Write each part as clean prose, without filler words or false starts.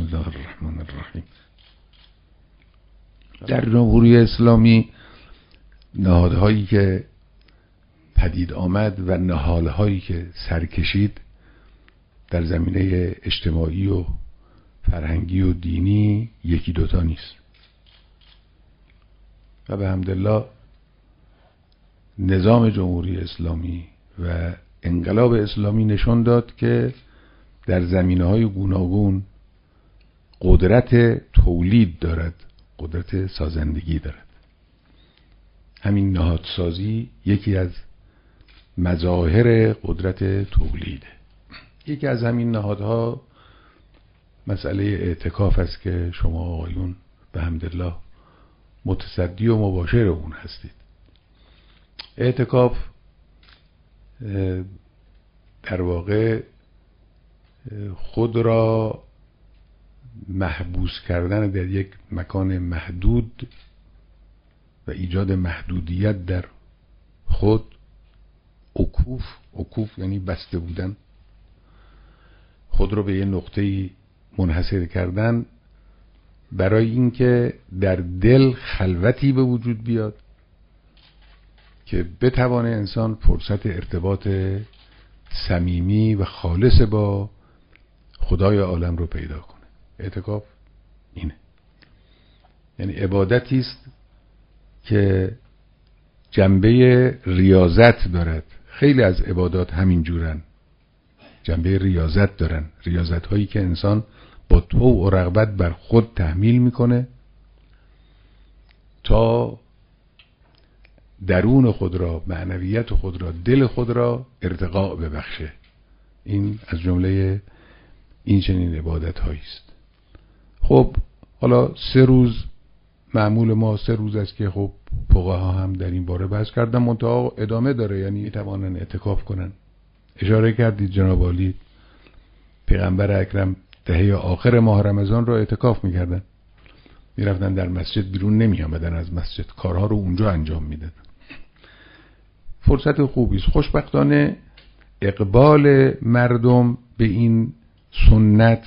بسم الله الرحمن الرحیم. در جمهوری اسلامی نهادهایی که پدید آمد و نهالهایی که سر کشید در زمینه اجتماعی و فرهنگی و دینی یکی دوتا نیست و به حمدالله نظام جمهوری اسلامی و انقلاب اسلامی نشان داد که در زمینه‌های گوناگون قدرت تولید دارد، قدرت سازندگی دارد. همین نهادسازی یکی از مظاهر قدرت تولیده. یکی از همین نهادها مسئله اعتکاف است که شما آقایون به حمدالله متصدی و مباشر اون هستید. اعتکاف در واقع خود را محبوس کردن در یک مکان محدود و ایجاد محدودیت در خود، عکوف یعنی بسته بودن، خود را به یه نقطه‌ای منحصر کردن برای اینکه در دل خلوتی به وجود بیاد که بتوانه انسان فرصت ارتباط صمیمی و خالص با خدای عالم رو پیدا کنه. اعتکاف اینه، یعنی عبادتی است که جنبه ریاضت دارد. خیلی از عبادات همین جورن، جنبه ریاضت دارن، ریاضت هایی که انسان با طوع و رغبت بر خود تحمیل میکنه تا درون خود را، معنویت خود را، دل خود را ارتقاء ببخشه. این از جمله این چنین عبادت هایی است. خب حالا 3 روز معمول ما 3 روز است که خب فقها هم در این باره بحث کردن، منتها ادامه داره، یعنی میتوانن اعتکاف کنن. اشاره کردید جناب عالی پیغمبر اکرم دهه آخر ماه رمضان رو اعتکاف میکردن، میرفتن در مسجد، بیرون نمی آمدن از مسجد، کارها رو اونجا انجام میدادن. فرصت خوبی است. خوشبختانه اقبال مردم به این سنت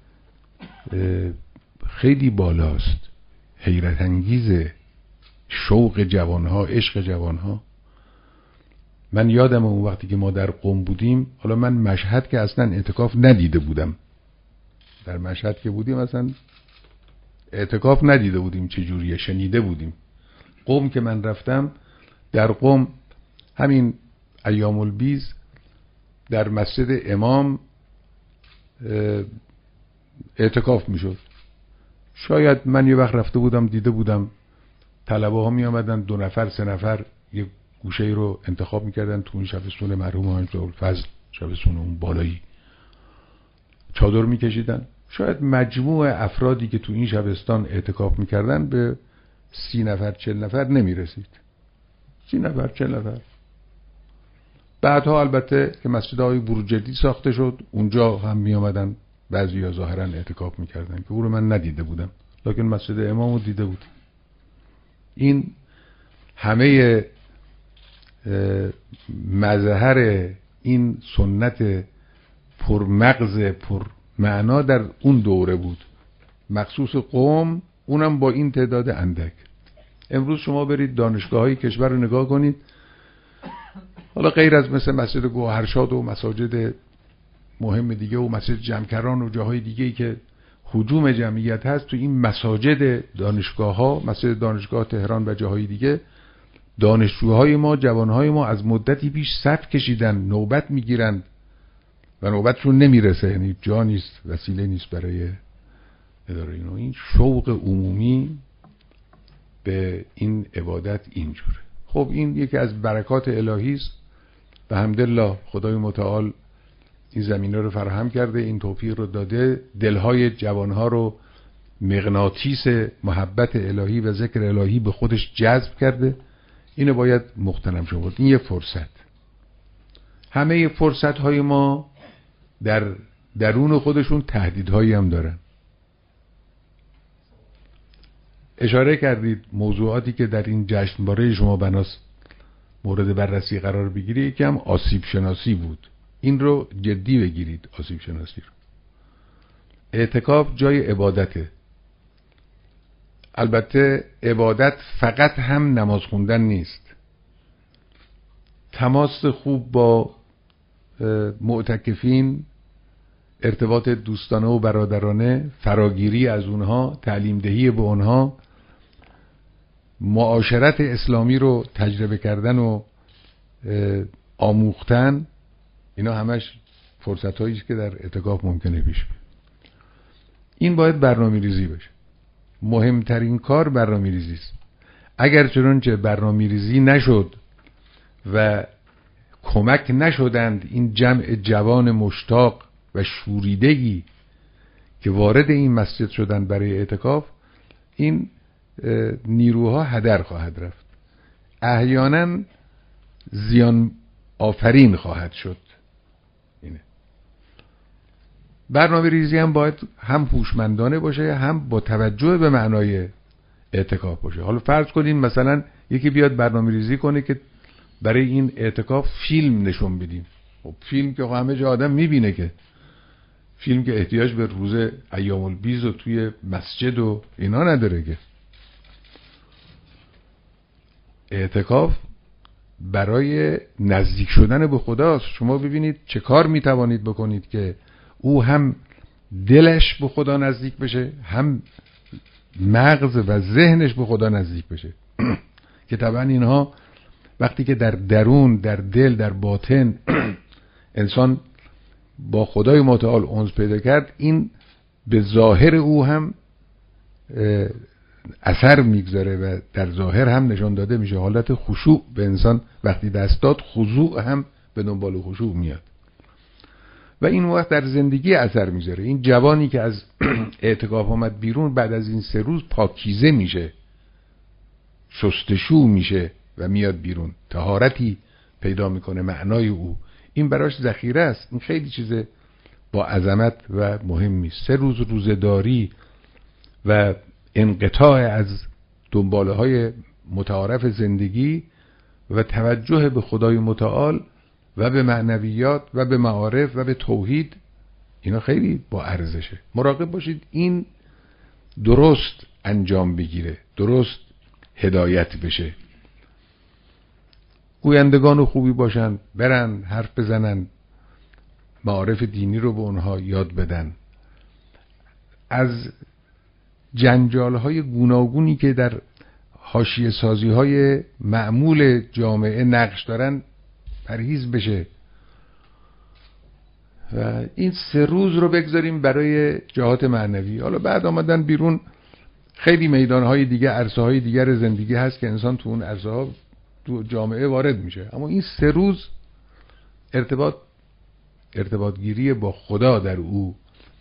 خیلی بالاست، حیرت انگیزه. شوق جوانها، عشق جوانها. من یادم اون وقتی که ما در قم بودیم، حالا من مشهد که اصلا اعتکاف ندیده بودم، در مشهد که بودیم اصلا اعتکاف ندیده بودیم چجوریه، شنیده بودیم. قم که من رفتم، در قم همین ایام البیز در مسجد امام اعتکاف میشد. شاید من یه وقت رفته بودم دیده بودم طلبه ها می آمدن 2 نفر 3 نفر یه گوشه رو انتخاب میکردن تو اون شبستون مرحوم حاج الفضل، شبستون اون بالایی، چادر میکشیدن. شاید مجموع افرادی که تو این شبستان اعتکاف میکردن به 30 نفر 40 نفر نمیرسید. 30 نفر 40 نفر. بعدها البته که مسجدهای بروجردی ساخته شد، اونجا هم می آمدن بعضی‌ها ظاهرا اعتکاف میکردن که او رو من ندیده بودم، لکن مسجد امام رو دیده بود. این همه مظهر این سنت پرمغز پرمعنا در اون دوره بود، مخصوص قوم، اونم با این تعداد اندک. امروز شما برید دانشگاه‌های کشور رو نگاه کنید، حالا غیر از مثل مسجد گوهرشاد و مساجد مهم دیگه و مسجد جمکران و جاهای دیگه‌ای که هجوم جمعیت هست، تو این مساجد دانشگاه‌ها، مسجد دانشگاه تهران و جاهای دیگه، دانشجوهای ما، جوانهای ما از مدتی پیش صف کشیدن، نوبت میگیرن و نوبتشون نمیرسه، یعنی جا نیست، وسیله نیست برای اداره اینو. این شوق عمومی به این عبادت اینجوره. خب این یکی از برکات الهی است. به حمدالله خدای متعال این زمینه رو فراهم کرده، این توفیق رو داده، دلهای جوانها رو مغناطیس محبت الهی و ذکر الهی به خودش جذب کرده. اینو باید مغتنم شد. این یه فرصت. همه فرصت های ما در درون خودشون تهدیدهایی هم دارن. اشاره کردید موضوعاتی که در این جشنواره شما بناس مورد بررسی قرار بگیری، یکی هم آسیب شناسی بود. این رو جدی بگیرید، آسیب شناسی رو. اعتکاف جای عبادته. البته عبادت فقط هم نماز خوندن نیست. تماس خوب با معتکفین، ارتباط دوستانه و برادرانه، فراگیری از اونها، تعلیم دهی به اونها، معاشرت اسلامی رو تجربه کردن و آموختن، اینا همش فرصت‌هایی است که در اعتکاف ممکنه پیش بیاد. این باید برنامه‌ریزی بشه. مهمترین کار برنامه‌ریزی است. اگر چنانچه برنامه‌ریزی نشد و کمک نشدند این جمع جوان مشتاق و شوریدگی که وارد این مسجد شدند برای اعتکاف، این نیروها هدر خواهد رفت، احیانا زیان آفرین خواهد شد. اینه. برنامه ریزی هم باید هم هوشمندانه باشه، هم با توجه به معنای اعتکاف باشه. حالا فرض کنین مثلا یکی بیاد برنامه ریزی کنه که برای این اعتکاف فیلم نشون بدیم. خب فیلم که همه جا آدم میبینه، که فیلم که احتیاج به روز ایام البیز و توی مسجد و اینا نداره. که اعتکاف برای نزدیک شدن به خداست. شما ببینید چه کار میتوانید بکنید که او هم دلش به خدا نزدیک بشه، هم مغز و ذهنش به خدا نزدیک بشه. که طبعا اینها وقتی که در درون، در دل، در باطن انسان با خدای متعال انس پیدا کرد، این به ظاهر او هم اثر میگذاره و در ظاهر هم نشان داده میشه. حالت خشوع به انسان وقتی دست داد، خضوع هم به دنبال خشوع میاد و این وقت در زندگی اثر میذاره. این جوانی که از اعتکاف آمد بیرون، بعد از این 3 روز پاکیزه میشه، شستشو میشه و میاد بیرون، طهارتی پیدا میکنه. معنای او این براش ذخیره است. این خیلی چیز با عظمت و مهمی است. 3 روز روزه‌داری و انقطاع از دنباله های متعارف زندگی و توجه به خدای متعال و به معنویات و به معارف و به توحید، اینا خیلی با ارزشه. مراقب باشید این درست انجام بگیره، درست هدایت بشه. گویندگان خوبی باشن، برن حرف بزنن، معارف دینی رو به اونها یاد بدن. از جنجال‌های گوناگونی که در حاشیه سازی‌های معمول جامعه نقش دارن پرهیز بشه و این 3 روز رو بگذاریم برای جهات معنوی. حالا بعد آمدن بیرون خیلی میدان‌های دیگه، عرصه‌های دیگر زندگی هست که انسان تو اون عرصه‌ها تو جامعه وارد میشه، اما این 3 روز ارتباط گیری با خدا در او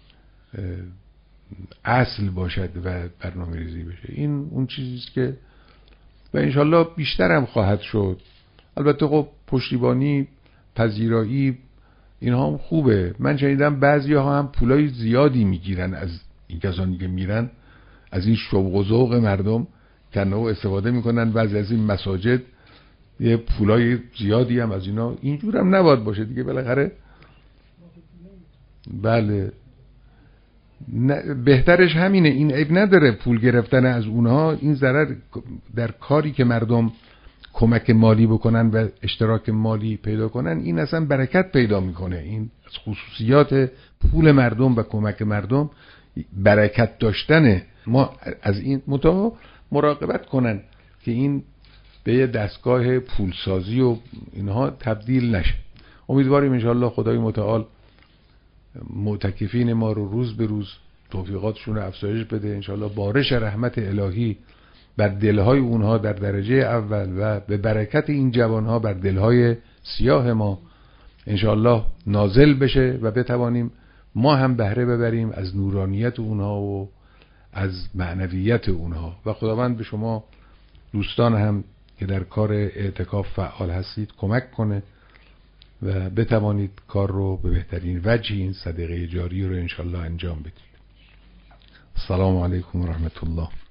اصل باشد و برنامه ریزی بشه. این اون چیزیست که و انشالله بیشتر هم خواهد شد. البته خب پشتیبانی، پذیرایی اینها هم خوبه. من شنیدم بعضی ها هم پولای زیادی میگیرن از این کسانی که میرن، از این شوق و ذوق مردم کنه و استفاده میکنن. بعضی از این مساجد یه پولای زیادی هم از اینا. اینجور هم نباید باشه دیگه، بالاخره بله بهترش همینه. این عیب نداره پول گرفتن از اونها. این ضرر در کاری که مردم کمک مالی بکنن و اشتراک مالی پیدا کنن، این اصلا برکت پیدا میکنه. این از خصوصیات پول مردم و کمک مردم برکت داشتنه. ما از این مراقبت کنن که این به یه دستگاه پولسازی و اینها تبدیل نشه. امیدواریم انشاءالله خدای متعال معتکفین ما رو روز به روز توفیقاتشون رو افزایش بده. انشاءالله بارش رحمت الهی بر دلهای اونها در درجه اول و به برکت این جوانها بر دلهای سیاه ما انشاءالله نازل بشه و بتوانیم ما هم بهره ببریم از نورانیت اونها و از معنویت اونها. و خداوند به شما دوستان هم که در کار اعتکاف فعال هستید کمک کنه و بتوانید کار رو به بهترین وجه این صدقه جاری رو انشاءالله انجام بدید. السلام علیکم و رحمت الله.